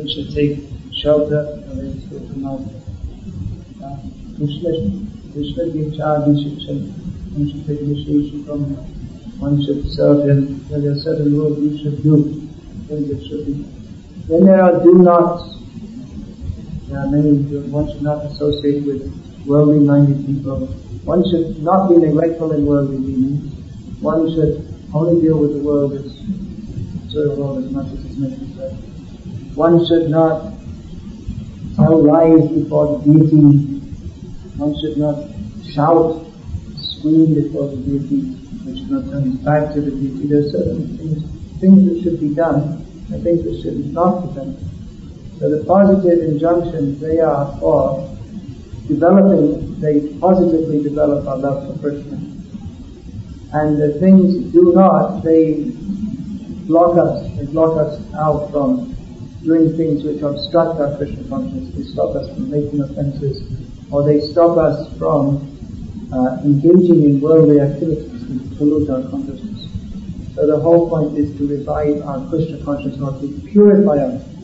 people should take shelter away from our Krishna Gicchadi Shikshan. One should take initiation from him. One should serve him. There are certain rules we should do, things that should be. Then there are do nots. There are many. One should not associate with worldly minded people. One should not be neglectful in worldly dealings. One should only deal with the world as sort of world as much as is necessary. One should not tell lies before the deity. One should not shout, scream before the deity. One should not turn his back to the deity. There are certain things that should be done, and things that should not be done. So the positive injunctions, they are for developing, they positively develop our love for Krishna. And the things do not, they block us out from doing things which obstruct our Krishna consciousness. They stop us from making offenses, or they stop us from engaging in worldly activities which pollute our consciousness. So the whole point is to revive our Krishna consciousness, or to purify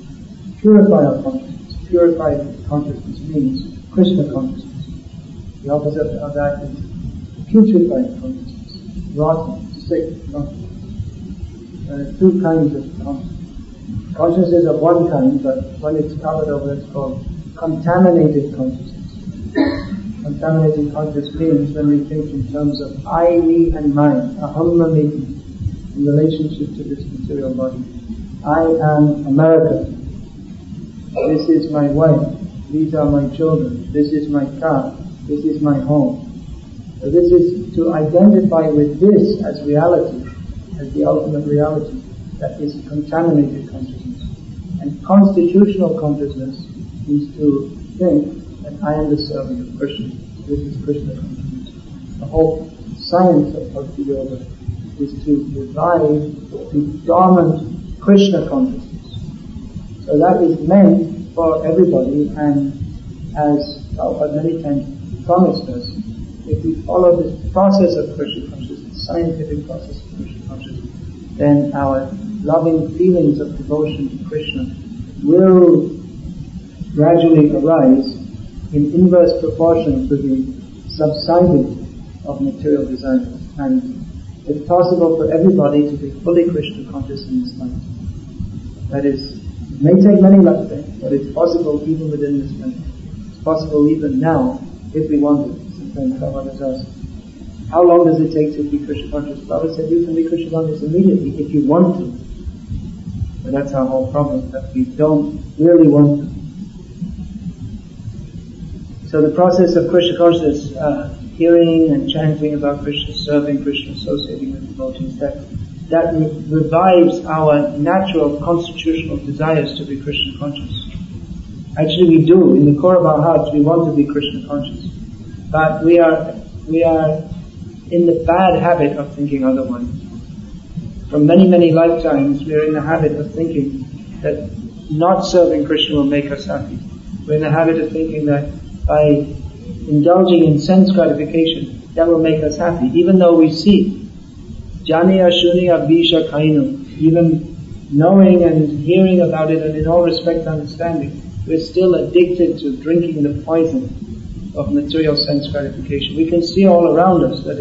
our consciousness. Purify consciousness means Krishna consciousness. The opposite of that is putrefied consciousness, rotten, sick consciousness. There are two kinds of consciousness. Consciousness of one kind, but when it's covered over, it's called contaminated consciousness. Contaminated consciousness means when we think in terms of I, me, and mine, aham mameti, in relationship to this material body. I am America. This is my wife. These are my children. This is my car. This is my home. So this is to identify with this as reality, as the ultimate reality. That is contaminated consciousness. And constitutional consciousness is to think that I am the servant of Krishna. This is Krishna consciousness. The whole science of Bhakti Yoga is to revive the dormant Krishna consciousness. So that is meant for everybody, and as Prabhupada many times promised us, if we follow this process of Krishna consciousness, scientific process of Krishna consciousness, then our loving feelings of devotion to Krishna will gradually arise in inverse proportion to the subsiding of material desires. And it's possible for everybody to be fully Krishna conscious in this life. That is, it may take many lifetimes, but it's possible even within this life. It's possible even now, if we want it. Sometimes Prabhupada asks, how long does it take to be Krishna conscious? Prabhupada said, you can be Krishna conscious immediately if you want to. But that's our whole problem, that we don't really want to. So the process of Krishna consciousness, hearing and chanting about Krishna, serving Krishna, associating with devotees, that revives our natural constitutional desires to be Krishna conscious. Actually we do, in the core of our hearts, we want to be Krishna conscious. But we are in the bad habit of thinking otherwise. From many, many lifetimes, we are in the habit of thinking that not serving Krishna will make us happy. We're in the habit of thinking that by indulging in sense gratification, that will make us happy. Even though we see, Janiya Shuniya Bisha Kainu, even knowing and hearing about it and in all respect understanding, we're still addicted to drinking the poison of material sense gratification. We can see all around us that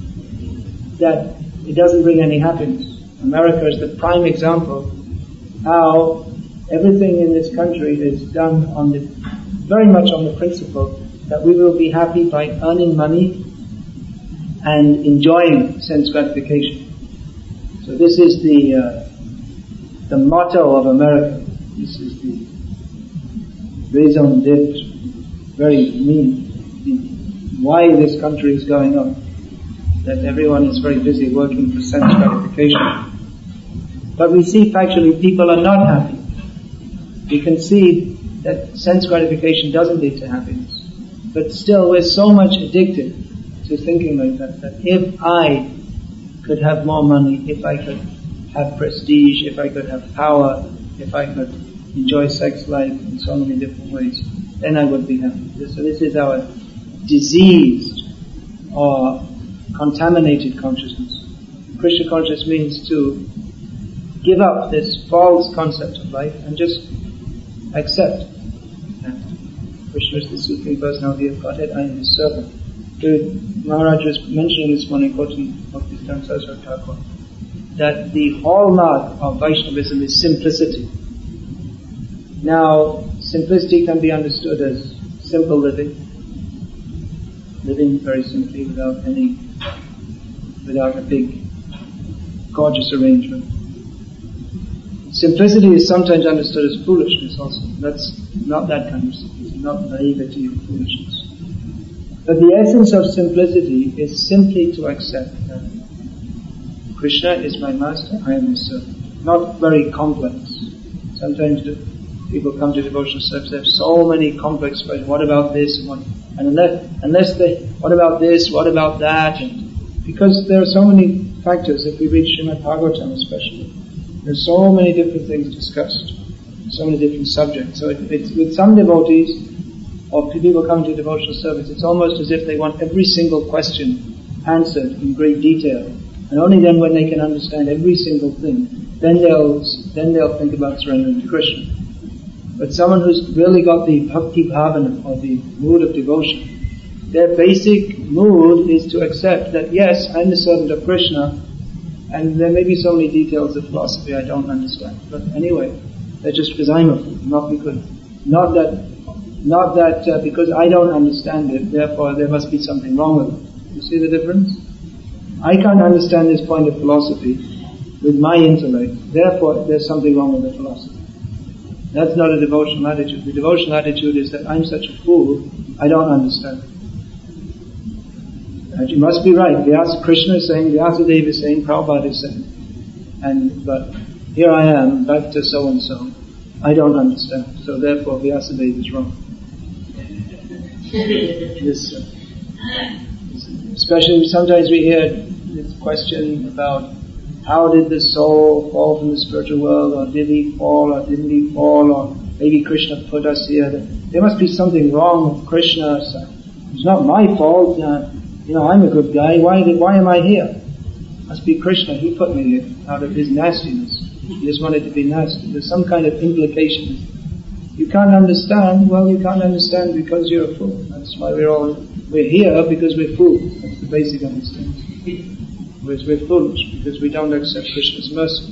it doesn't bring any happiness. America is the prime example how everything in this country is done very much on the principle that we will be happy by earning money and enjoying sense gratification. So this is the motto of America. This is the raison d'etre, very mean, why this country is going on. That everyone is very busy working for sense gratification. But we see factually people are not happy. We can see that sense gratification doesn't lead to happiness. But still we're so much addicted to thinking like that if I could have more money, if I could have prestige, if I could have power, if I could enjoy sex life in so many different ways, then I would be happy. So this is our diseased or contaminated consciousness. Krishna consciousness means to give up this false concept of life and just accept that Krishna is the Supreme Personality of Godhead, I am His servant. Maharaj was mentioning this morning, quoting Bhakti-Siddhanta Saraswati Thakur, that the hallmark of Vaishnavism is simplicity. Now, simplicity can be understood as simple living very simply without a big, gorgeous arrangement. Simplicity is sometimes understood as foolishness also. That's not that kind of simplicity, not naivety or foolishness. But the essence of simplicity is simply to accept that Krishna is my master, I am his servant. Not very complex. Sometimes people come to devotional service, they have so many complex questions. What about this? And unless they, what about this? What about that? And because there are so many factors, if we read Srimad Bhagavatam especially, there's so many different things discussed, so many different subjects. So it's with some devotees, or people come to devotional service, it's almost as if they want every single question answered in great detail. And only then, when they can understand every single thing, then they'll think about surrendering to Krishna. But someone who's really got the bhakti bhavana, or the mood of devotion, their basic mood is to accept that yes, I'm the servant of Krishna, and there may be so many details of philosophy I don't understand. But anyway, they're just because I'm a fool, not that because I don't understand it, therefore there must be something wrong with it. You see the difference? I can't understand this point of philosophy with my intellect, therefore there's something wrong with the philosophy. That's not a devotional attitude. The devotional attitude is that I'm such a fool, I don't understand. And you must be right. Krishna is saying, Vyasadeva is saying, Prabhupada is saying. But here I am, back to so-and-so. I don't understand. So therefore Vyasadeva is wrong. Especially sometimes we hear this question about how did the soul fall from the spiritual world, or did he fall, or didn't he fall, or maybe Krishna put us here. There must be something wrong with Krishna. So it's not my fault. I'm a good guy. Why am I here? Must be Krishna. He put me here out of his nastiness. He just wanted to be nasty. There's some kind of implication. You can't understand. Well, you can't understand because you're a fool. That's why we're here because we're fools. That's the basic understanding. We're foolish because we don't accept Krishna's mercy.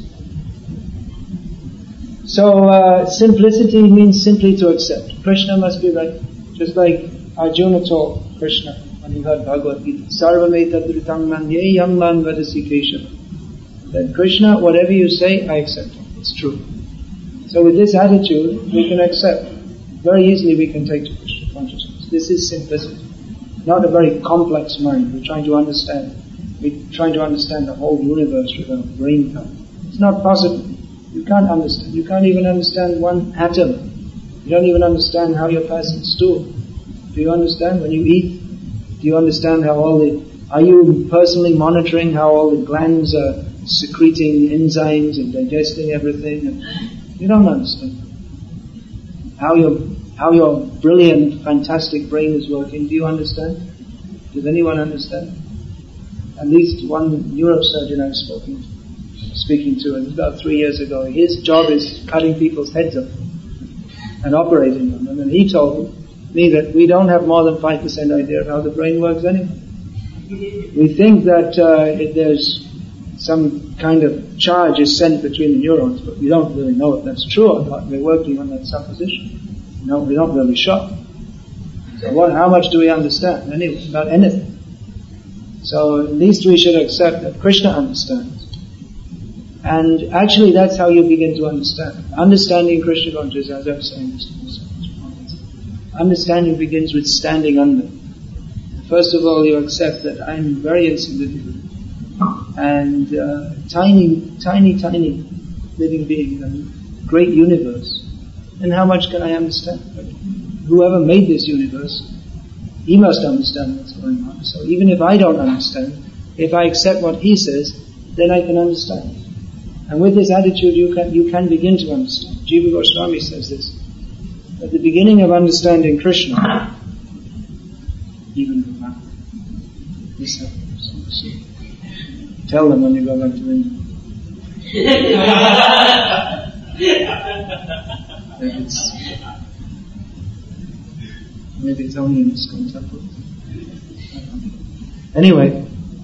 So simplicity means simply to accept. Krishna must be right. Just like Arjuna told Krishna when he heard Bhagavad Gita, Sarvameta Manyeyam Man Vadasi Keshava. That Krishna, whatever you say, I accept it. It's true. So with this attitude, we can accept. Very easily we can take to Krishna consciousness. This is simplicity. Not a very complex mind. We're trying to understand. We're trying to understand the whole universe with our brain power. It's not possible. You can't understand. You can't even understand one atom. You don't even understand how you're passing stool. Do you understand when you eat? Do you understand how are you personally monitoring how all the glands are secreting enzymes and digesting everything? And you don't understand. How your brilliant, fantastic brain is working. Do you understand? Does anyone understand? At least one neurosurgeon I was speaking to, and about 3 years ago, his job is cutting people's heads off and operating on them. And he told me that we don't have more than 5% idea of how the brain works anyway. We think that there's some kind of charge is sent between the neurons, but we don't really know if that's true or not. We're working on that supposition. No, we're not really sure. So how much do we understand anyway about anything? So at least we should accept that Krishna understands. And actually that's how you begin to understand. Understanding Krishna consciousness, as I was saying, understanding begins with standing under. First of all, you accept that I'm very insignificant and tiny living being in a great universe. And how much can I understand? But whoever made this universe, he must understand what's going on. So even if I don't understand, if I accept what he says, then I can understand. And with this attitude, you can begin to understand. Jiva Goswami says this. At the beginning of understanding Krishna, even this happens. Tell them when you go back to India. Maybe it's only in ISKCON temple. Anyway,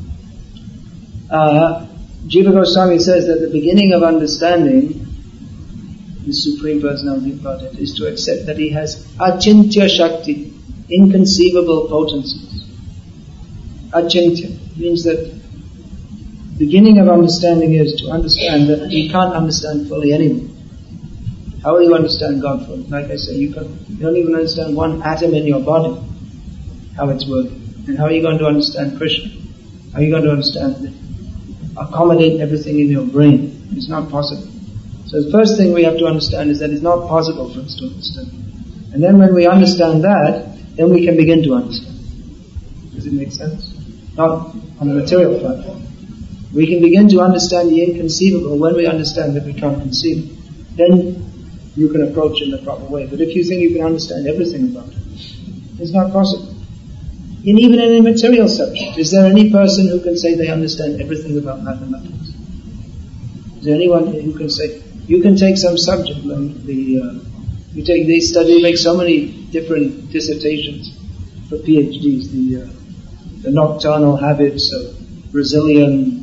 Jiva Goswami says that the beginning of understanding the Supreme Personality of Godhead is to accept that He has achintya shakti, inconceivable potencies. Achintya means that the beginning of understanding is to understand that you can't understand fully anything. How will you understand God fully? Like I say, you don't even understand one atom in your body, how it's working. And how are you going to understand Krishna? How are you going to accommodate everything in your brain? It's not possible. So the first thing we have to understand is that it's not possible for us to understand. And then when we understand that, then we can begin to understand. Does it make sense? Not on a material platform. We can begin to understand the inconceivable when we understand that we can't conceive it. Then you can approach it in the proper way. But if you think you can understand everything about it, it's not possible. And even in a material subject, is there any person who can say they understand everything about mathematics? Is there anyone who can say, you can take some subject, like they make so many different dissertations for PhDs, the nocturnal habits of Brazilian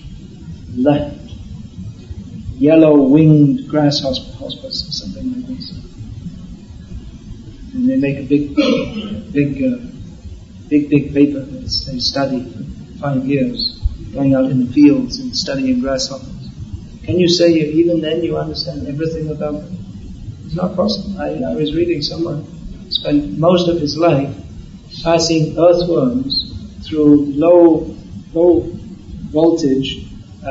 yellow-winged grasshoppers, something like this. And they make a big paper that they study for 5 years, going out in the fields and studying grasshoppers. Can you say even then you understand everything about them? It's not possible. I was reading someone spent most of his life passing earthworms through low voltage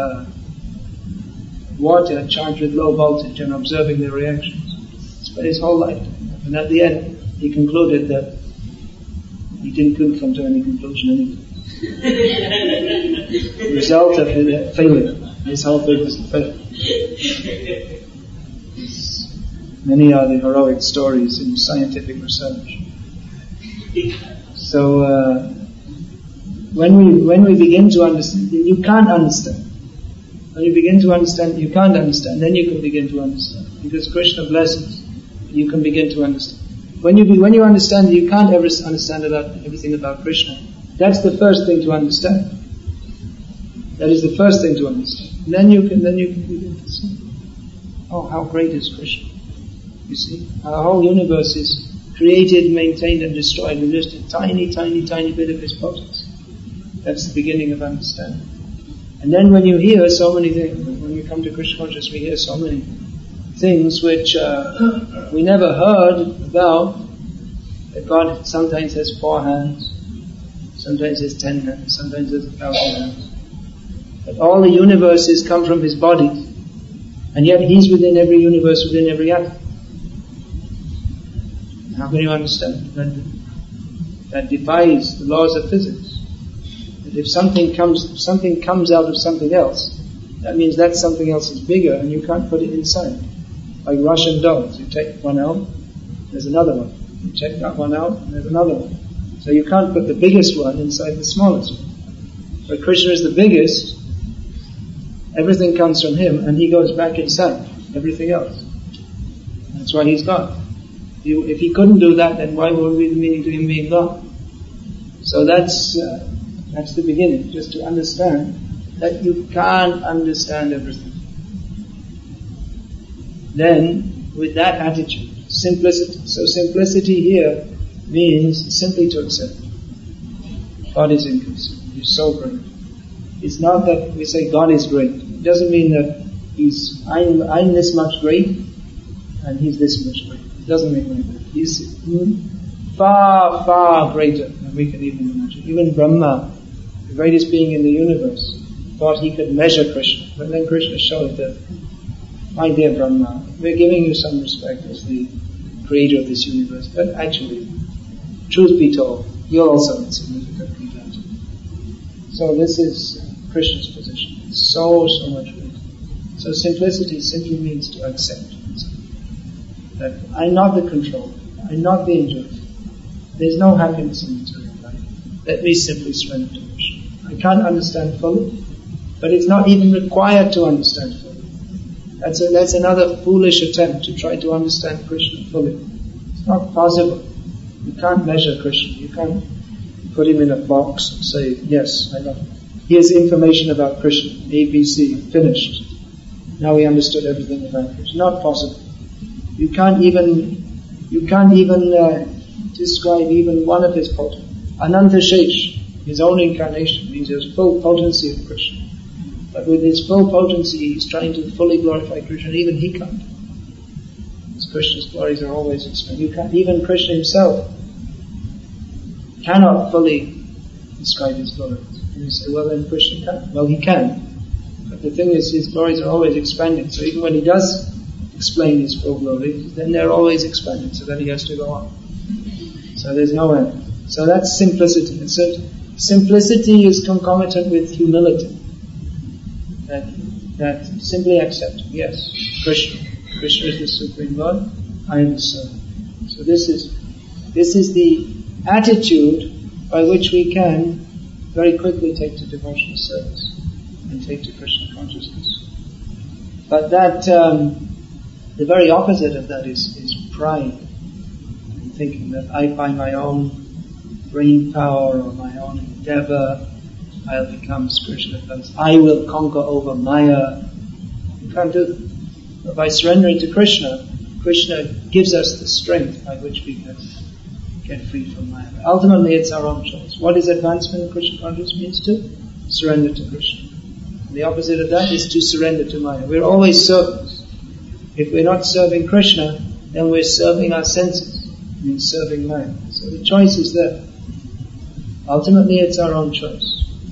water charged with low voltage and observing their reactions. Spent his whole life. And at the end, he concluded that he didn't come to any conclusion anyway. The result of his failure. His whole thing was a failure. Many are the heroic stories in scientific research. So, when we begin to understand, you can't understand. When you begin to understand, you can't understand, then you can begin to understand. Because Krishna blesses, you can begin to understand. When you understand that you can't ever understand everything about Krishna, that's the first thing to understand. That is the first thing to understand. And then you can begin to see, oh, how great is Krishna. You see, our whole universe is created, maintained and destroyed with just a tiny, tiny, tiny bit of His potency. That's the beginning of understanding. And then when you hear so many things, when you come to Krishna consciousness, we hear so many things which we never heard about. That God sometimes has 4 hands, sometimes has 10 hands, sometimes has 1,000 hands. That all the universes come from His body, and yet He's within every universe, within every atom. How can you understand? That defies the laws of physics. That if something comes out of something else, that means that something else is bigger and you can't put it inside. Like Russian dolls. You take one out, there's another one. You take that one out, and there's another one. So you can't put the biggest one inside the smallest one. But Krishna is the biggest, everything comes from Him, and He goes back inside everything else. That's why He's God. If He couldn't do that, then why would we be meaning to Him being God? So that's the beginning, just to understand that you can't understand everything. Then, with that attitude, simplicity. So simplicity here means simply to accept. God is inconceivable. He's so great. It's not that we say God is great. It doesn't mean that I'm this much great and He's this much great. It doesn't mean like that. He's far, far greater than we can even imagine. Even Brahma, the greatest being in the universe, thought he could measure Krishna. But then Krishna showed that, my dear Brahma, we're giving you some respect as the creator of this universe, but actually, truth be told, you're also insignificant compared to me. So this is Krishna's position. It's so much greater. So simplicity simply means to accept. That I'm not the controller. I'm not the enjoyer. There's no happiness in material life. Let me simply surrender to Krishna. I can't understand fully, but it's not even required to understand fully. That's another foolish attempt to try to understand Krishna fully. It's not possible. You can't measure Krishna. You can't put him in a box and say, yes, I love him. Here's information about Krishna, A, B, C, finished. Now we understood everything about Krishna. Not possible. You can't even describe even one of his potency. Ananta Shesh, his own incarnation, means there's full potency of Krishna. But with his full potency, he's trying to fully glorify Krishna, and even he can't. Because Krishna's glories are always expanding. You can't, even Krishna himself cannot fully describe his glories. And you say, well then Krishna can. Well, he can. But the thing is, his glories are always expanding. So even when he does explain his full glories, then they're always expanding, so then he has to go on. So there's no end. So that's simplicity. And so simplicity is concomitant with humility. That simply accepting, yes, Krishna is the Supreme Lord, I am the servant. So this is the attitude by which we can very quickly take to devotional service and take to Krishna consciousness. But that the very opposite of that is pride, thinking that I by my own brain power or my own endeavor I'll become spiritual advanced. I will conquer over Maya. You can't do that. But by surrendering to Krishna, Krishna gives us the strength by which we can get free from Maya. Ultimately, it's our own choice. What is advancement in Krishna consciousness means to surrender to Krishna. And the opposite of that is to surrender to Maya. We're always servants. If we're not serving Krishna, then we're serving our senses. It means serving Maya. So the choice is there. Ultimately, it's our own choice.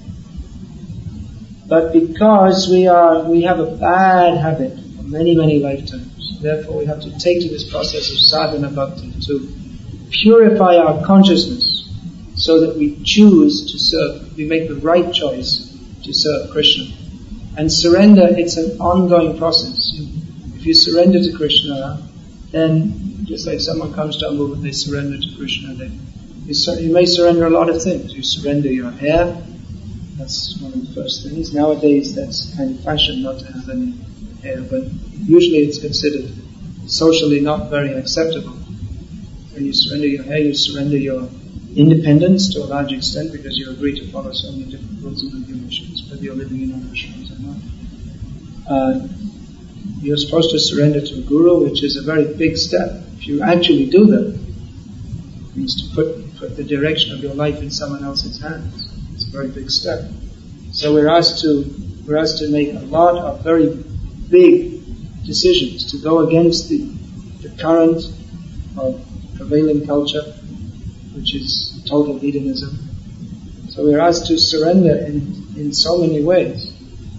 But because we have a bad habit for many, many lifetimes, therefore we have to take to this process of sadhana bhakti to purify our consciousness so that we choose to serve, we make the right choice to serve Krishna. And surrender, it's an ongoing process. If you surrender to Krishna, then just like someone comes to Ambu and they surrender to Krishna, you may surrender a lot of things. You surrender your hair. That's one of the first things. Nowadays, that's kind of fashion not to have any hair, but usually it's considered socially not very acceptable. When you surrender your hair, you surrender your independence to a large extent because you agree to follow so many different rules and regulations, whether you're living in ashrams or not. You're supposed to surrender to a guru, which is a very big step. If you actually do that, it means to put the direction of your life in someone else's hands. It's a very big step. So we're asked to make a lot of very big decisions to go against the current of prevailing culture, which is total hedonism. So we're asked to surrender in so many ways.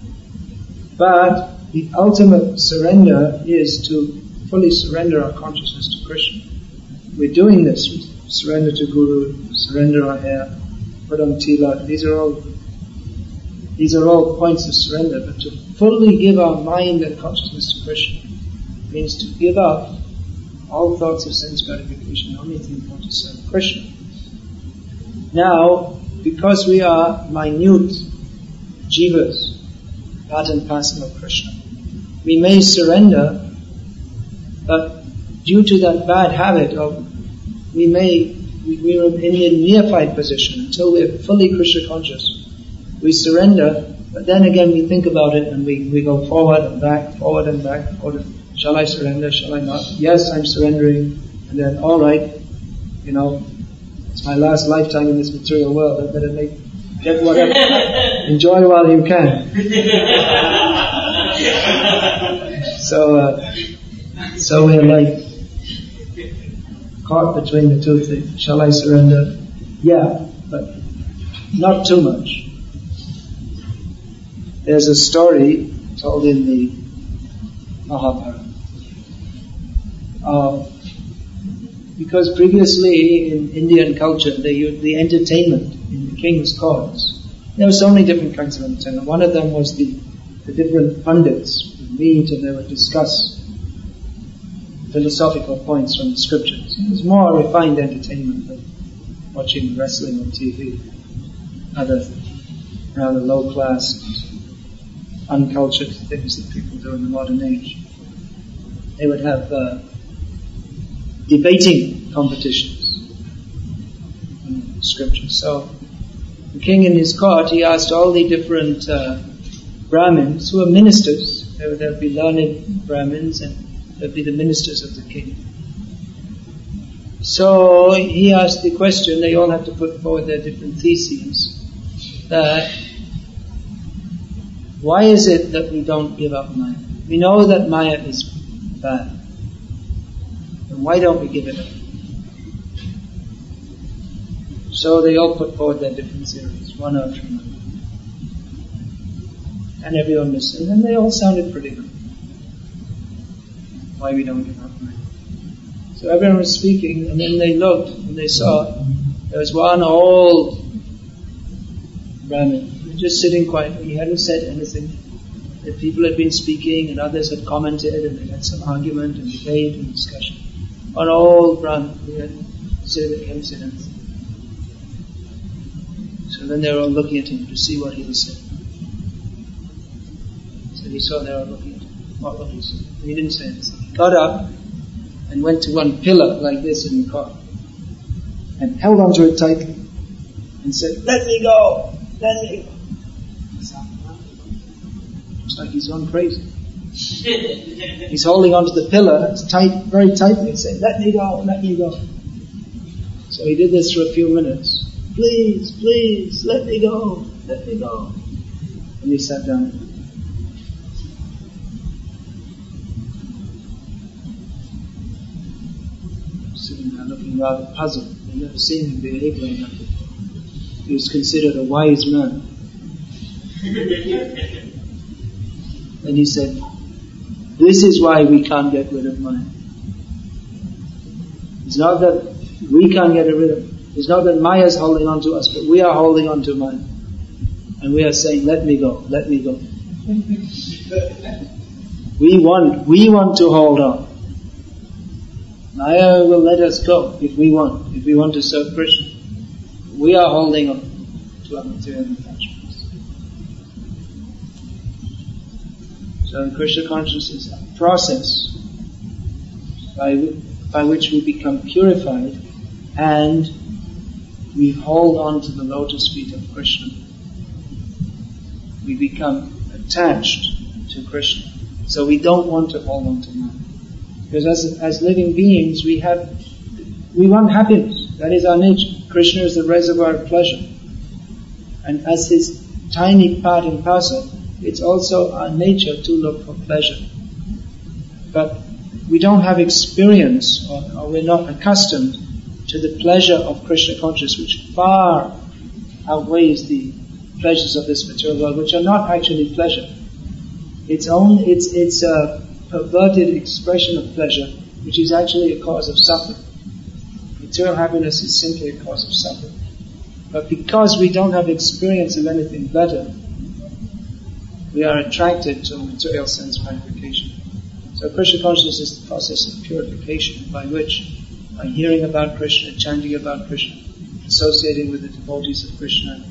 But the ultimate surrender is to fully surrender our consciousness to Krishna. We're doing this. We surrender to Guru, surrender our hair, put on tilak. These are all points of surrender. But to fully give our mind and consciousness to Krishna means to give up all thoughts of sense gratification, only think how to serve Krishna. Now, because we are minute jivas, part and parcel of Krishna, we may surrender, but due to that bad habit of we're in the neophyte position until we're fully Krishna conscious. We surrender, but then again we think about it and we go forward and back. Shall I surrender? Shall I not? Yes, I'm surrendering. And then, all right, it's my last lifetime in this material world. I better get whatever. Enjoy while you can. So we're like caught between the two things. Shall I surrender? Yeah, but not too much. There's a story told in the Mahabharata. Because previously in Indian culture, the entertainment in the king's courts, there were so many different kinds of entertainment. One of them was the different pundits would meet and they would discuss philosophical points from the scriptures. It was more refined entertainment than watching wrestling on TV, other rather low-class, uncultured things that people do in the modern age. They would have debating competitions. scriptures. So the king in his court, he asked all the different Brahmins who are ministers. There'll be learned Brahmins and there'll be the ministers of the king. So he asked the question, they all have to put forward their different theses, that why is it that we don't give up Maya? We know that Maya is bad. And why don't we give it up? So they all put forward their different theories, one after another. And everyone listened, and they all sounded pretty good. Why we don't give up Maya? So everyone was speaking, and then they looked, and they saw there was one old Brahmin, just sitting quietly. He hadn't said anything. The people had been speaking, and others had commented, and they had some argument and debate and discussion. One old Brahmin, he hadn't said anything. So then they were all looking at him to see what he was saying. So he saw they were looking at him. What would he say? He didn't say anything. He got up and went to one pillar like this in the car and held onto it tightly and said, "Let me go! Let me go!" It's like he's gone crazy. He's holding onto the pillar tight, very tightly and saying, "Let me go! Let me go!" So he did this for a few minutes. "Please, please, let me go! Let me go!" And he sat down. Sitting there looking rather puzzled. I've never seen him behave like that before. He was considered a wise man. And he said, "This is why we can't get rid of Maya. It's not that we can't get rid of it. It's not that Maya is holding on to us, but we are holding on to Maya. And we are saying, let me go, let me go." We want to hold on. Maya will let us go if we want to serve Krishna. We are holding on to our material attachments. So Krishna consciousness is a process by which we become purified and we hold on to the lotus feet of Krishna. We become attached to Krishna. So we don't want to hold on to Maya. Because as living beings, we want happiness. That is our nature. Krishna is the reservoir of pleasure. And as his tiny part and parcel, it's also our nature to look for pleasure. But we don't have experience or we're not accustomed to the pleasure of Krishna consciousness, which far outweighs the pleasures of this material world, which are not actually pleasure. It's a perverted expression of pleasure, which is actually a cause of suffering. Material happiness is simply a cause of suffering. But because we don't have experience of anything better, we are attracted to material sense gratification. So Krishna consciousness is the process of purification by which, by hearing about Krishna, chanting about Krishna, associating with the devotees of Krishna,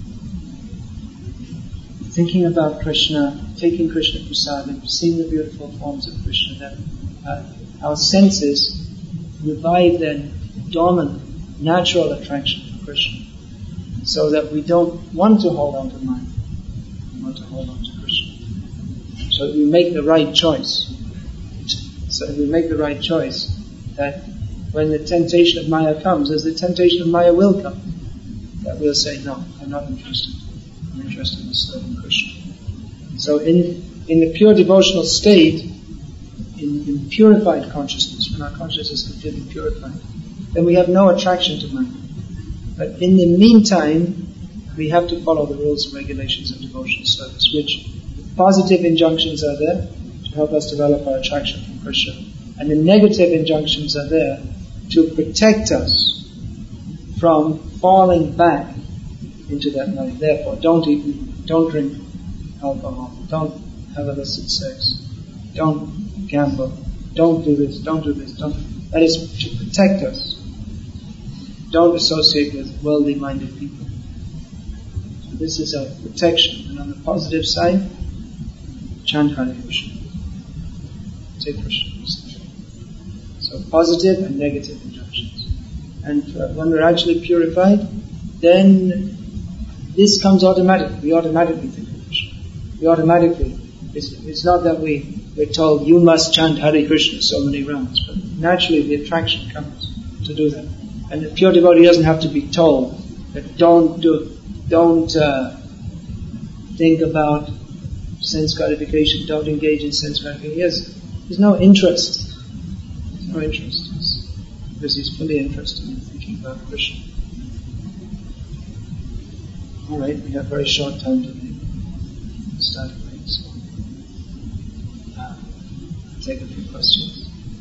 thinking about Krishna, taking Krishna prasadam, seeing the beautiful forms of Krishna, that our senses revive their dormant, natural attraction for Krishna, so that we don't want to hold on to mind, we want to hold on to Krishna. So we make the right choice. So we make the right choice that when the temptation of Maya comes, as the temptation of Maya will come, that we'll say, "No, I'm not interested. I'm interested in serving Krishna." So in the pure devotional state, in purified consciousness, when our consciousness is completely purified, then we have no attraction to Maya. But in the meantime, we have to follow the rules and regulations of devotional service, which positive injunctions are there to help us develop our attraction from Krishna, and the negative injunctions are there to protect us from falling back into that Maya. Therefore, don't eat meat, don't drink alcohol, don't have illicit sex, don't gamble, don't do this, don't do this, don't. That is to protect us. Don't associate with worldly-minded people. So this is a protection. And on the positive side, chant Hare Krishna. Take Krishna. So positive and negative injunctions. And when we're actually purified, then this comes automatically. We automatically think of Krishna. We automatically. It's not that we're told, you must chant Hare Krishna so many rounds, but naturally the attraction comes to do that. And the pure devotee doesn't have to be told that don't think about sense gratification, don't engage in sense gratification. Yes, there's no interest. There's no interest. Because he's fully interested in thinking about Krishna. Alright, we have very short time to start praying, so I'll take a few questions.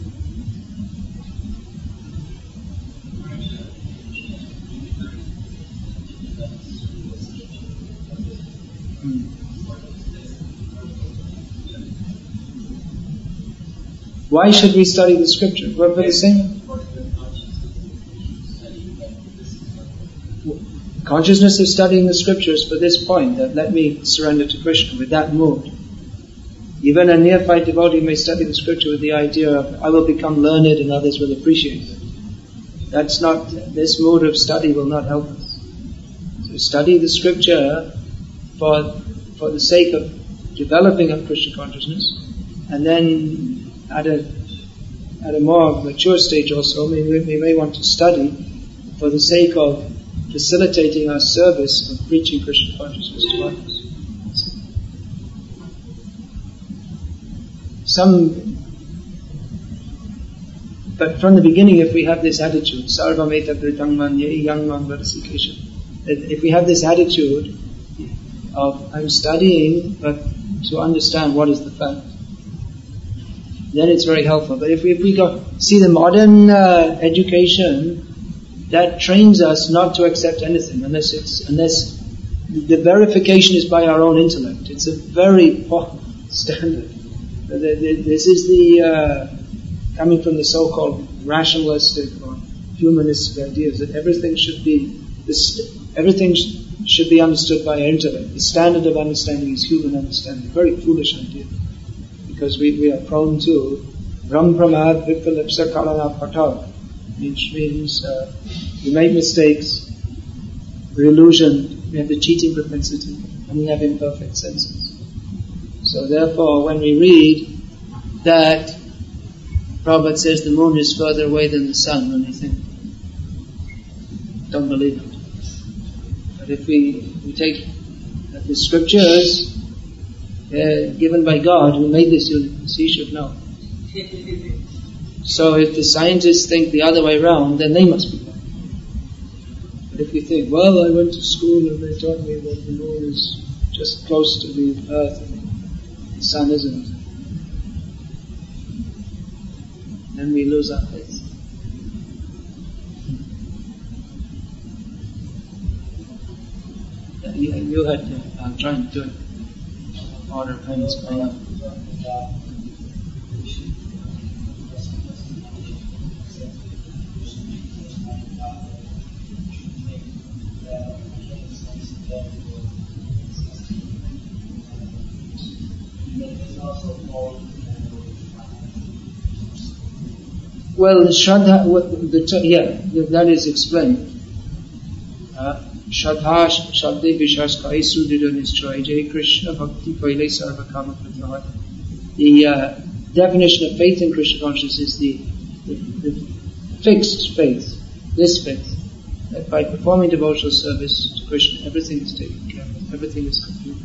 Why should we study the scripture? What for the same? Consciousness is studying the scriptures for this point, that let me surrender to Krishna with that mood. Even a neophyte devotee may study the scripture with the idea of, I will become learned and others will appreciate it. That's not, this mode of study will not help us. So study the scripture for the sake of developing a Krishna consciousness, and then at a more mature stage also, we may want to study for the sake of facilitating our service of preaching Krishna consciousness to others. But from the beginning, if we have this attitude, sarvam etadritam manye yang man varsikesha, if we have this attitude of I'm studying but to understand what is the fact, then it's very helpful. But if we go see the modern education, that trains us not to accept anything unless the verification is by our own intellect. It's a very poor standard. This is the coming from the so-called rationalistic or humanistic ideas that everything should be understood by our intellect. The standard of understanding is human understanding. Very foolish idea, because we are prone to ram pramad vikalipsa kalana patar, which means we make mistakes, we're illusioned, we have the cheating propensity, and we have imperfect senses. So therefore, when we read that Prabhupada says the moon is further away than the sun, when we think, don't believe it. But if we take the scriptures given by God, who made this universe, he should know. So if the scientists think the other way around, then they must be wrong. But if we think, well, I went to school and they taught me that the moon is just close to the earth and the sun isn't, then we lose our faith. You had I'm trying to do it. Order of hands going up. Well, Shraddha, that is explained. Shraddha, Shraddha Vishas Kai Sudhira Nishchay Jai Krishna Bhakti Paile Sarva Kama Pratyahat. The definition of faith in Krishna consciousness is the fixed faith, this faith, that by performing devotional service to Krishna, everything is taken care of, everything is complete.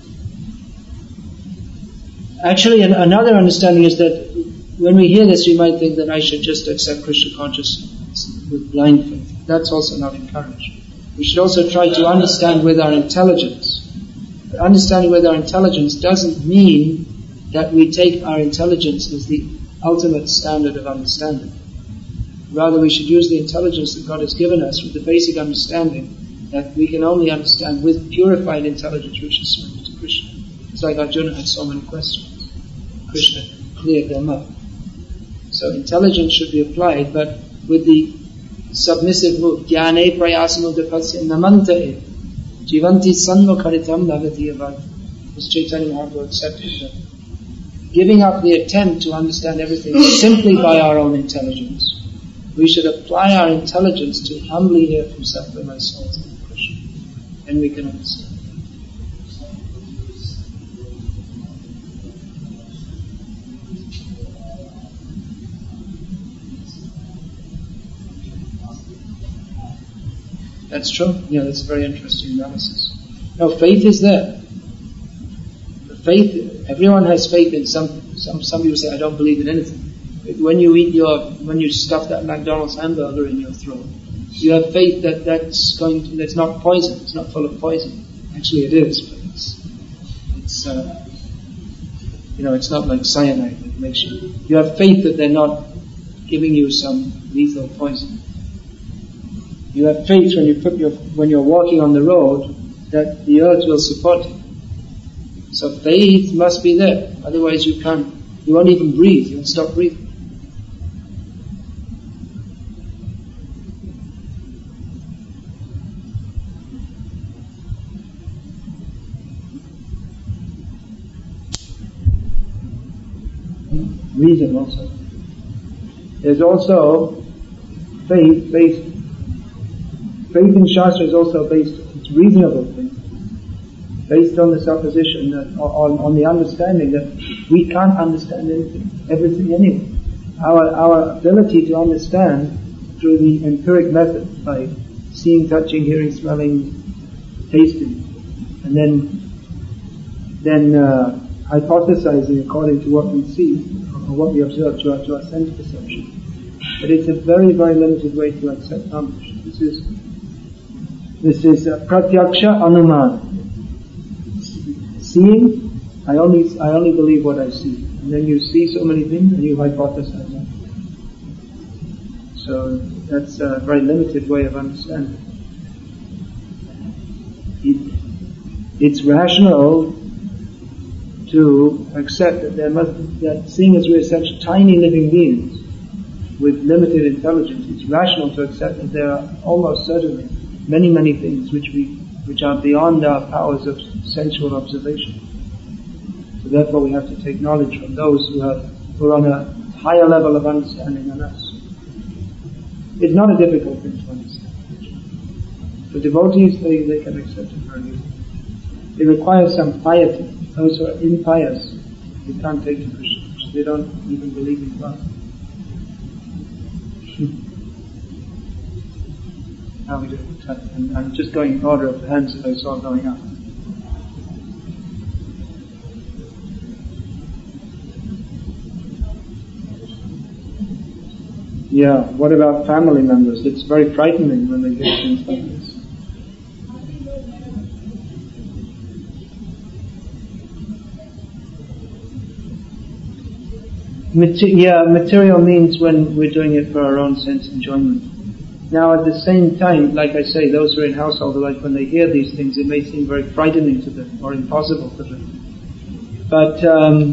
Actually, another understanding is that when we hear this, we might think that I should just accept Krishna consciousness with blind faith. That's also not encouraged. We should also try to understand with our intelligence. But understanding with our intelligence doesn't mean that we take our intelligence as the ultimate standard of understanding. Rather, we should use the intelligence that God has given us with the basic understanding that we can only understand with purified intelligence, which is surrendered to Krishna. It's like Arjuna had so many questions. Krishna cleared them up. So intelligence should be applied, but with the submissive mood. Jnane prayasamudapasya namantae jivanti sanmukaritam lavati avad. As Chaitanya Mahaprabhu accepted that. Giving up the attempt to understand everything simply by our own intelligence We should apply our intelligence to humbly hear from Sattva souls and Krishna. Then we can understand. That's true. Yeah, that's a very interesting analysis. No, faith is there. The faith, everyone has faith in some people say, I don't believe in anything. When you stuff that McDonald's hamburger in your throat, you have faith that that's not poison, it's not full of poison. Actually it is, but it's not like cyanide that makes you have faith that they're not giving you some lethal poison. You have faith when you're walking on the road that the earth will support you. So faith must be there. Otherwise you won't even breathe. You won't stop breathing. Reason also. There's also faith in Shastra is also it's reasonable faith, based on the supposition that, on the understanding that we can't understand everything anyway. Our ability to understand through the empiric method, by seeing, touching, hearing, smelling, tasting, and then hypothesizing according to what we see, or what we observe to our sense perception. But it's a very, very limited way to accept knowledge. This is pratyaksha anuman. Seeing, I only believe what I see. And then you see so many things and you hypothesize them. So that's a very limited way of understanding. It's rational to accept that seeing as we're such tiny living beings with limited intelligence, it's rational to accept that there are almost certainly many, many things which are beyond our powers of sensual observation. So therefore we have to take knowledge from those who are on a higher level of understanding than us. It's not a difficult thing to understand. For devotees, they can accept it very easily. It requires some piety. Those who are impious, they can't take to Krishna. They don't even believe in God. How we do it? And I'm just going in order of the hands that I saw going up. Yeah, what about family members? It's very frightening when they get things like this. Material means when we're doing it for our own sense enjoyment. Now at the same time, like I say, those who are in household life, when they hear these things, it may seem very frightening to them, or impossible to them. But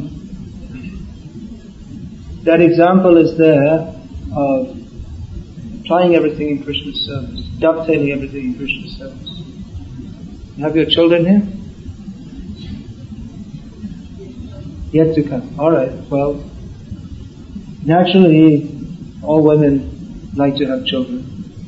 that example is there of applying everything in Krishna's service, dovetailing everything in Krishna's service. You have your children here? Yet to come. Alright, well, naturally, all women like to have children.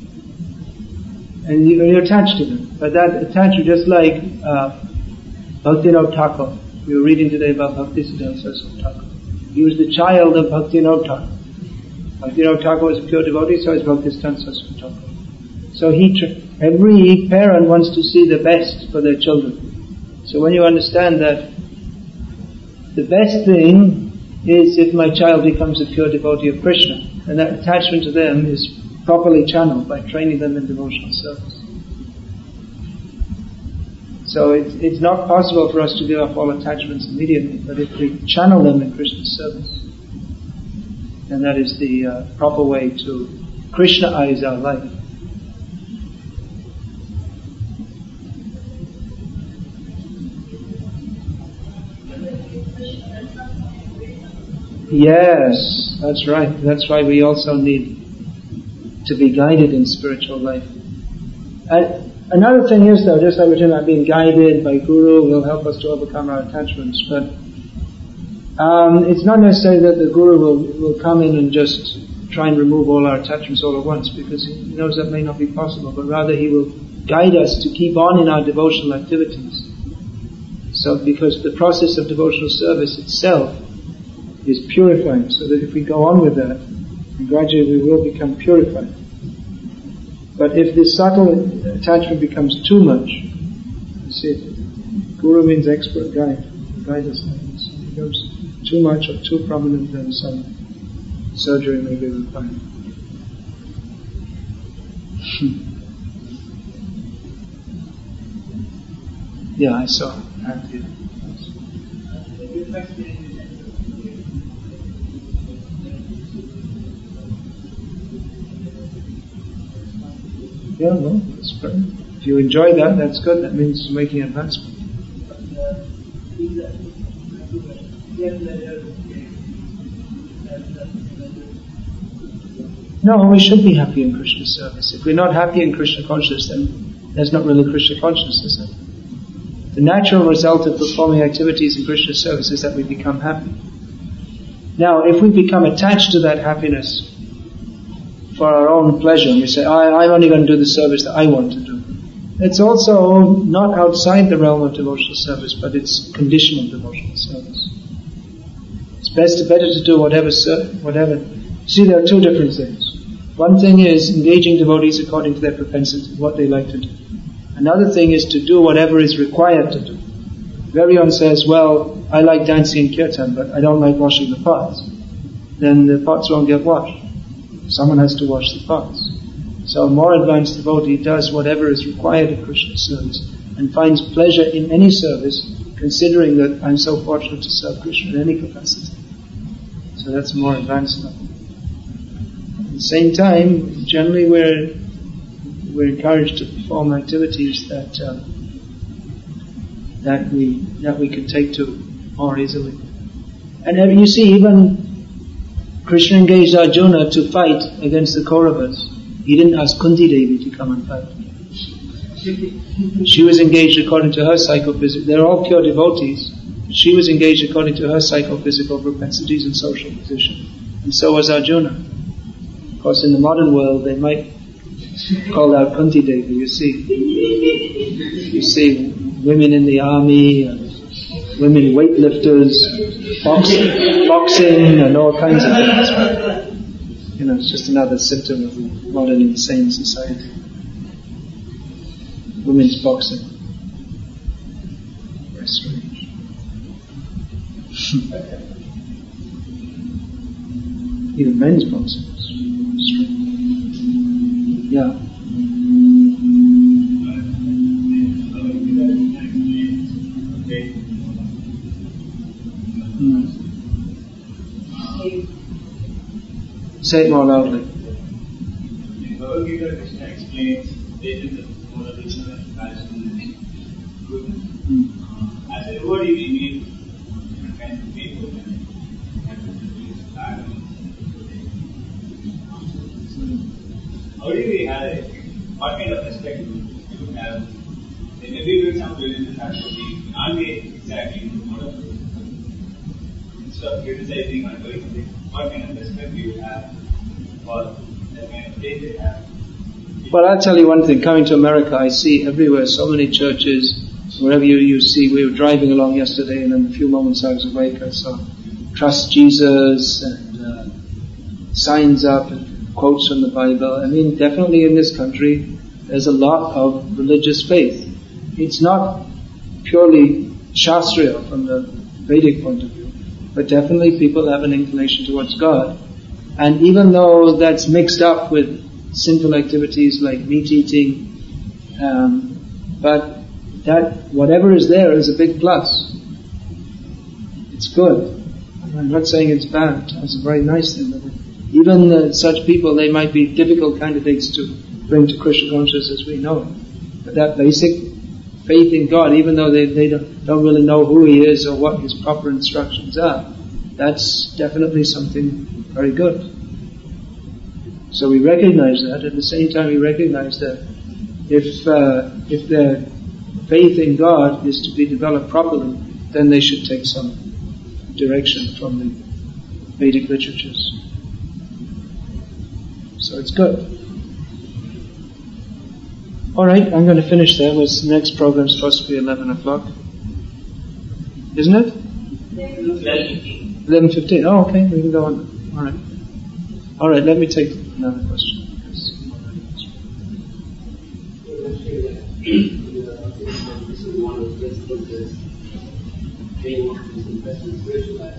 And you're attached to them. But that attachment, just like Bhaktivinoda Thakur. We were reading today about Bhaktisiddhanta Saraswati Thakur. He was the child of Bhaktivinoda Thakur. Bhaktivinoda Thakur was a pure devotee, so is Bhaktisiddhanta Saraswati Thakur. So every parent wants to see the best for their children. So when you understand that the best thing is if my child becomes a pure devotee of Krishna, and that attachment to them is properly channeled by training them in devotional service. So it's not possible for us to give up all attachments immediately, but if we channel them in Krishna's service, then that is the proper way to Krishnaize our life. Yes, that's right. That's why we also need to be guided in spiritual life. Another thing is, though, just like we're talking about being guided by Guru will help us to overcome our attachments, but it's not necessary that the Guru will come in and just try and remove all our attachments all at once, because He knows that may not be possible, but rather He will guide us to keep on in our devotional activities. So, because the process of devotional service itself is purifying, so that if we go on with that, and gradually we will become purified. But if this subtle attachment becomes too much, you see, Guru means expert guide us. If it becomes too much or too prominent, then some surgery may be required. Yeah, I saw that. Yeah, no, that's great. If you enjoy that, that's good. That means you're making advancement. No, we should be happy in Krishna service. If we're not happy in Krishna consciousness, then that's not really Krishna consciousness, is it? The natural result of performing activities in Krishna service is that we become happy. Now, if we become attached to that happiness for our own pleasure, and we say, I'm only going to do the service that I want to do, it's also not outside the realm of devotional service, but it's conditional devotional service. It's better to do whatever. See, there are two different things. One thing is engaging devotees according to their propensity, what they like to do. Another thing is to do whatever is required to do. If everyone says, well, I like dancing in kirtan, but I don't like washing the pots, then the pots won't get washed. Someone has to wash the pots. So a more advanced devotee does whatever is required of Krishna service and finds pleasure in any service, considering that I'm so fortunate to serve Krishna in any capacity. So that's more advanced level. At the same time, generally we're encouraged to perform activities that we can take to more easily. And you see, even Krishna engaged Arjuna to fight against the Kauravas. He didn't ask Kunti Devi to come and fight. She was engaged according to her psychophysical. They're all pure devotees. She was engaged according to her psychophysical propensities and social position. And so was Arjuna. Of course, in the modern world, they might call out Kunti Devi. You see women in the army, and women weightlifters, boxing, and all kinds of things. But, it's just another symptom of the modern insane society. Women's boxing. Very strange. Even men's boxing is strange. Yeah. Say it more loudly. In Bhagavad Gita, Krishna explains stages of motivation and passion and goodness. As a devotee, we meet different kinds of people and bad and how do we have what kind of respect do you have? They may be doing some religious activity, not exactly motive. Instead of criticizing or doing something, what kind of respect do you have for the kind of faith they have? Well, I'll tell you one thing. Coming to America, I see everywhere so many churches. Wherever you see, we were driving along yesterday, and in a few moments I was awake. I saw "Trust Jesus" and signs up and quotes from the Bible. I mean, definitely in this country, there's a lot of religious faith. It's not purely Shastriya from the Vedic point of view, but definitely people have an inclination towards God. And even though that's mixed up with sinful activities like meat eating, but that whatever is there is a big plus. It's good. I'm not saying it's bad. It's a very nice thing. Even such people, they might be difficult candidates to bring to Krishna consciousness as we know it. But that basic faith in God, even though they don't really know who He is or what His proper instructions are, that's definitely something very good. So we recognize that. At the same time, we recognize that if their faith in God is to be developed properly, then they should take some direction from the Vedic literatures. So it's good. Alright, I'm going to finish there. The next program is supposed to be 11 o'clock. Isn't it? 11:15. Oh, okay, we can go on. Alright, let me take another question. This is one of the principles is being one of the investment spiritual life.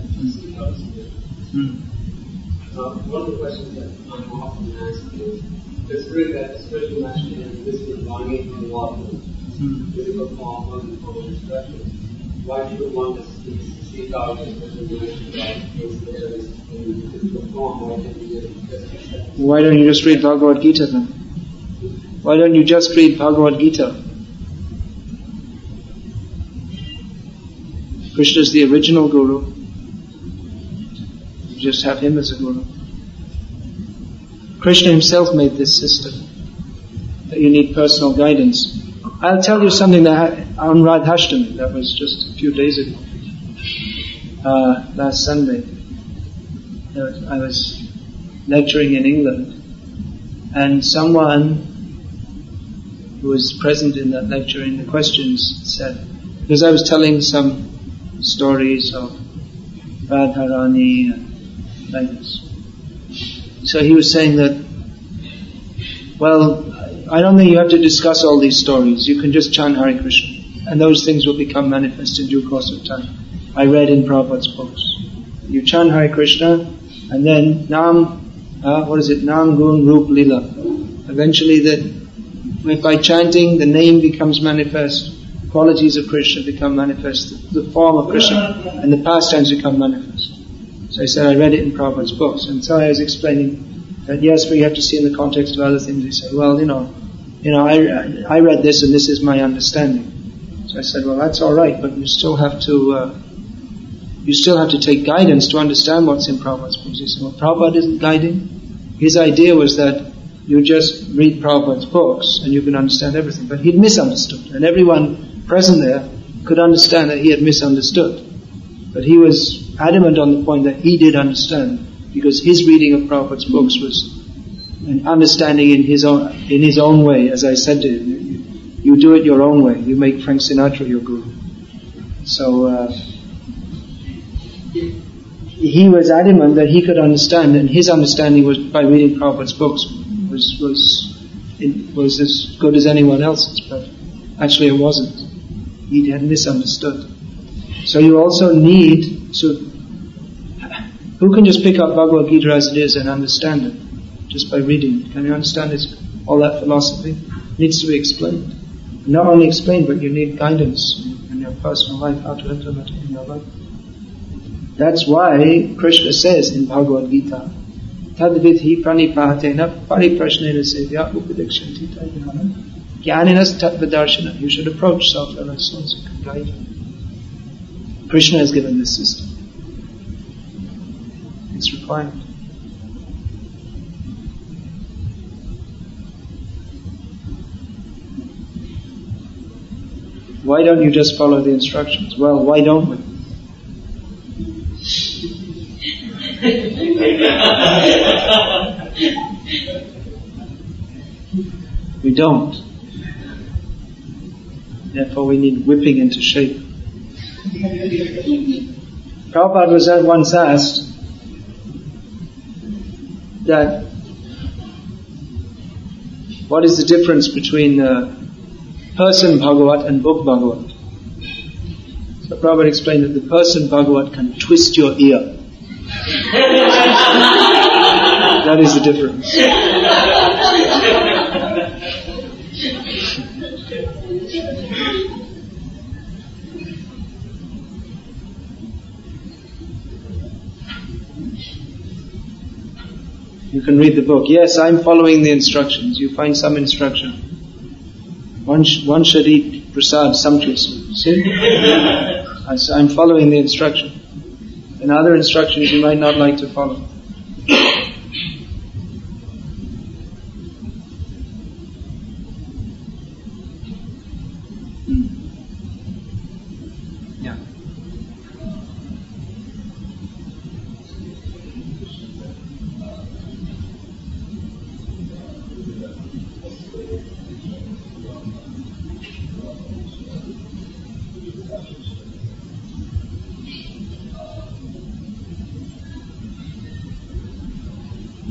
One of the questions that I'm often asked is, considering that spiritual mastery and this is longing for water, physical form, and form of expression, why do you want to seek out the spiritual mastery in physical form? Why don't you just read Bhagavad Gita then? Why don't you just read Bhagavad Gita? Krishna is the original Guru. You just have him as a Guru. Krishna himself made this system that you need personal guidance. I'll tell you something that on Radhashtami, that was just a few days ago, last Sunday. I was lecturing in England, and someone who was present in that lecture in the questions said, because I was telling some stories of Radharani and like this. So he was saying that, well, I don't think you have to discuss all these stories. You can just chant Hare Krishna, and those things will become manifest in due course of time. I read in Prabhupada's books. You chant Hare Krishna, and then Nam Gun Rup Lila. Eventually by chanting, the name becomes manifest, the qualities of Krishna become manifest, the form of Krishna, and the pastimes become manifest. So I said, I read it in Prabhupada's books, and so I was explaining that yes, we have to see in the context of other things. He said, well, I read this and this is my understanding. So I said, well, that's all right, but you still have to take guidance to understand what's in Prabhupada's books. He said, well, Prabhupada isn't guiding. His idea was that you just read Prabhupada's books and you can understand everything. But he'd misunderstood, and everyone present there could understand that he had misunderstood. But he was adamant on the point that he did understand, because his reading of Prabhupada's books was an understanding in his own way. As I said to him, you do it your own way. You make Frank Sinatra your guru. So he was adamant that he could understand, and his understanding was by reading Prabhupada's books was as good as anyone else's, but actually it wasn't. He had misunderstood. So you also need to... Who can just pick up Bhagavad Gita as it is and understand it just by reading it? Can you understand all that philosophy? It needs to be explained. Not only explained, but you need guidance in your personal life, how to implement it in your life. That's why Krishna says in Bhagavad Gita, Tadvidhi pranipatena pariprashnena sevya upadikshanti tajnana jnaninas tattvadarshana. You should approach self-realized souls who can guide you. Krishna has given this system. It's required. Why don't you just follow the instructions? Well, why don't we? We don't. Therefore we need whipping into shape. Prabhupada was once asked that what is the difference between person Bhagavat and book Bhagavat? So Prabhupada explained that the person Bhagavat can twist your ear. That is the difference. You can read the book. Yes, I'm following the instructions. You find some instruction. One should eat prasad sumptuously. See? I'm following the instruction. And other instructions you might not like to follow. Yeah.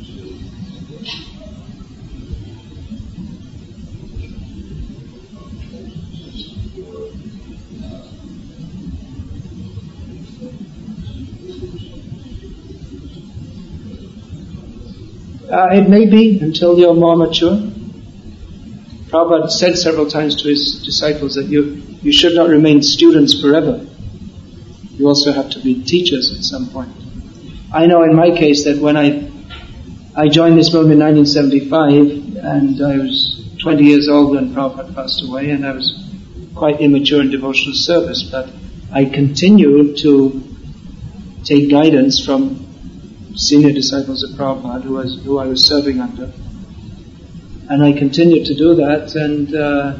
It may be until you're more mature. Prabhupada said several times to his disciples that you should not remain students forever. You also have to be teachers at some point. I know in my case that when I joined this movement in 1975, and I was 20 years old when Prabhupada passed away, and I was quite immature in devotional service, but I continued to take guidance from senior disciples of Prabhupada who I was serving under. And I continued to do that, and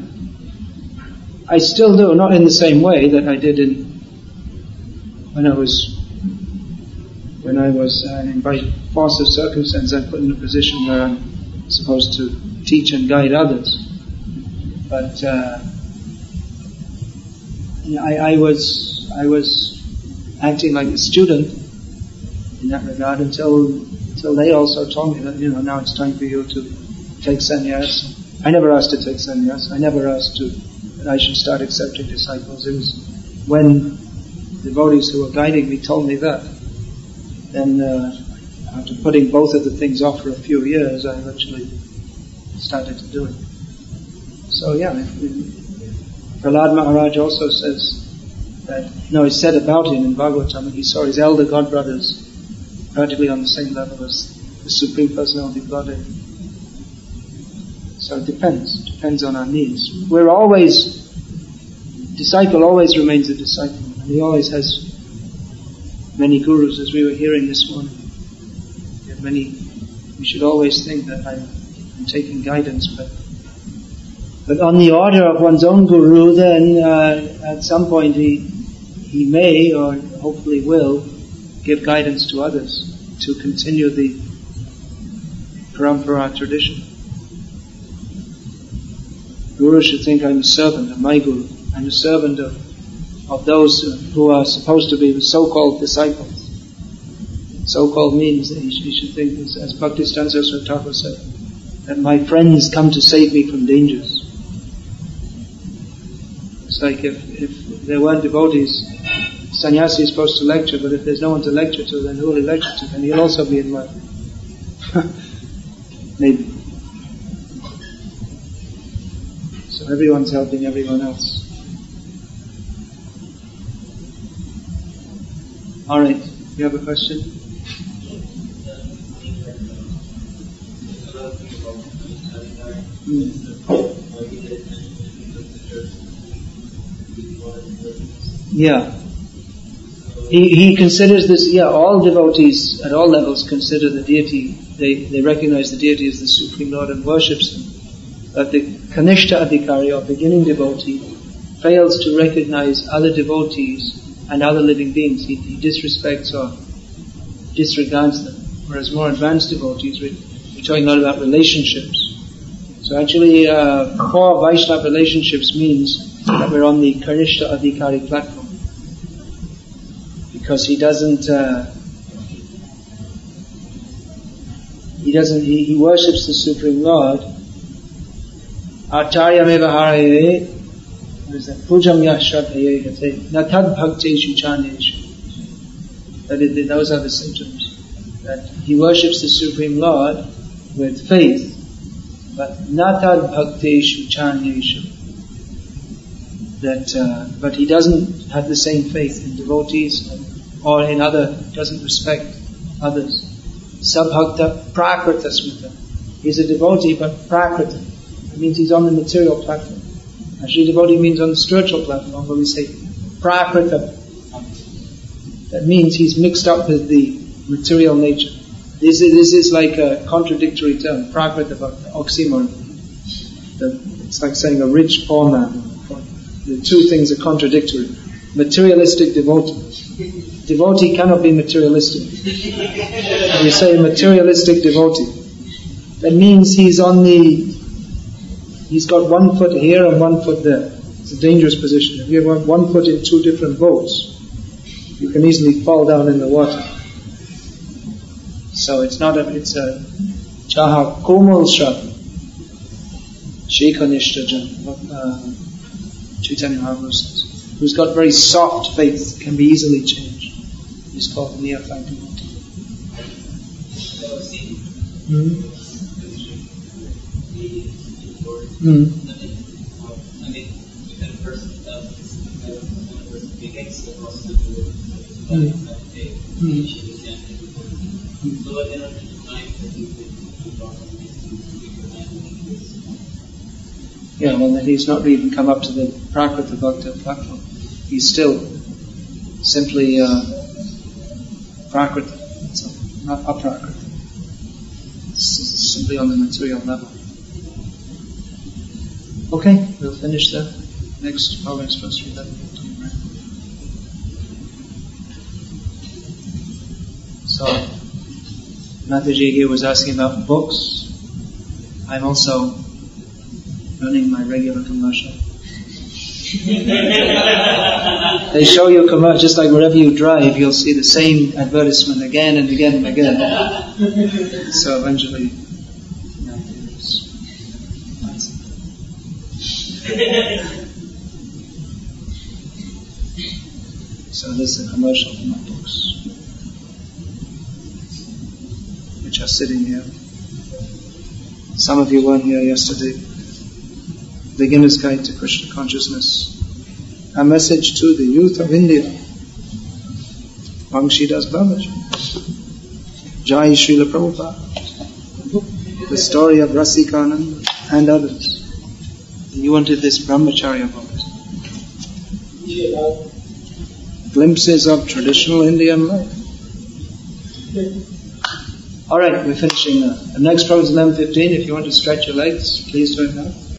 I still do, not in the same way that I did when I was by force of circumstance, I'm put in a position where I'm supposed to teach and guide others. But I was acting like a student in that regard until they also told me that now it's time for you to take sannyas. I never asked to take sannyas. I never asked that I should start accepting disciples. It was when devotees who were guiding me told me that. Then after putting both of the things off for a few years, I eventually started to do it. So Prahlad Maharaj also says that, it's said about him in Bhagavatam that he saw his elder godbrothers practically on the same level as the Supreme Personality of Godhead. So it depends on our needs. Disciple always remains a disciple, and he always has many gurus, as we were hearing this morning. We should always think that I'm taking guidance, but on the order of one's own guru, then at some point he may, or hopefully will, give guidance to others to continue the parampara tradition. Guru should think, I'm a servant of my guru. I'm a servant of those who are supposed to be the so-called disciples. So-called means that he should think, as Bhaktisiddhanta Saraswati Thakur said, that my friends come to save me from dangers. It's like if there weren't devotees, sannyasi is supposed to lecture, but if there's no one to lecture to, then who will he lecture to? Then he'll also be in mud. Maybe. So everyone's helping everyone else. Alright, you have a question? Yeah. He considers this, all devotees at all levels consider the deity, they recognize the deity as the Supreme Lord and worships him. But the Kanishta Adhikari, or beginning devotee, fails to recognize other devotees and other living beings. He disrespects or disregards them. Whereas more advanced devotees, we're talking a lot about relationships. So actually, core Vaishnava relationships means that we're on the Kanishta Adhikari platform. Because he worships the Supreme Lord. Acharya meva haraye, pujam yashradhaye gate, natad bhakteshu chaneshu. Those are the symptoms. That he worships the Supreme Lord with faith, but natad bhakteshu chaneshu. But he doesn't have the same faith in devotees or doesn't respect others. Sabhakta prakrita smita. He's a devotee, but prakrita. It means he's on the material platform. Actually, devotee means on the spiritual platform, but we say prakrita. That means he's mixed up with the material nature. This is like a contradictory term, prakrita bhakta, oxymoron. It's like saying a rich poor man. The two things are contradictory. Materialistic devotee. Devotee cannot be materialistic. We say materialistic devotee. That means he's got one foot here and one foot there. It's a dangerous position. If you have one foot in two different boats, you can easily fall down in the water. So it's not it's a Jaha Komal Shraddha. Shekanishta Chaitanya Mahaprabhu says, who's got very soft faith, can be easily changed. He's called neophyte devotee. Yeah, well, then he's not even come up to the Prakrita Bhakta platform. He's still simply Prakrita, not Aprakrita. It's simply on the material level. Okay, we'll finish there. Next, following supposed to be 11:15, right? So, Mataji here was asking about books. I'm also running my regular commercial. They show you commercial, just like wherever you drive, you'll see the same advertisement again and again and again. So eventually, so this is a commercial for my books, which are sitting here. Some of you weren't here yesterday. Beginner's Guide to Krishna Consciousness. A message to the youth of India. Vangshidas Babaji. Jai Srila Prabhupada. The story of Rasikananda and others. You wanted this Brahmacharya book. Glimpses of traditional Indian life. Alright, we're finishing now. The next program is 11:15. If you want to stretch your legs, please do it now.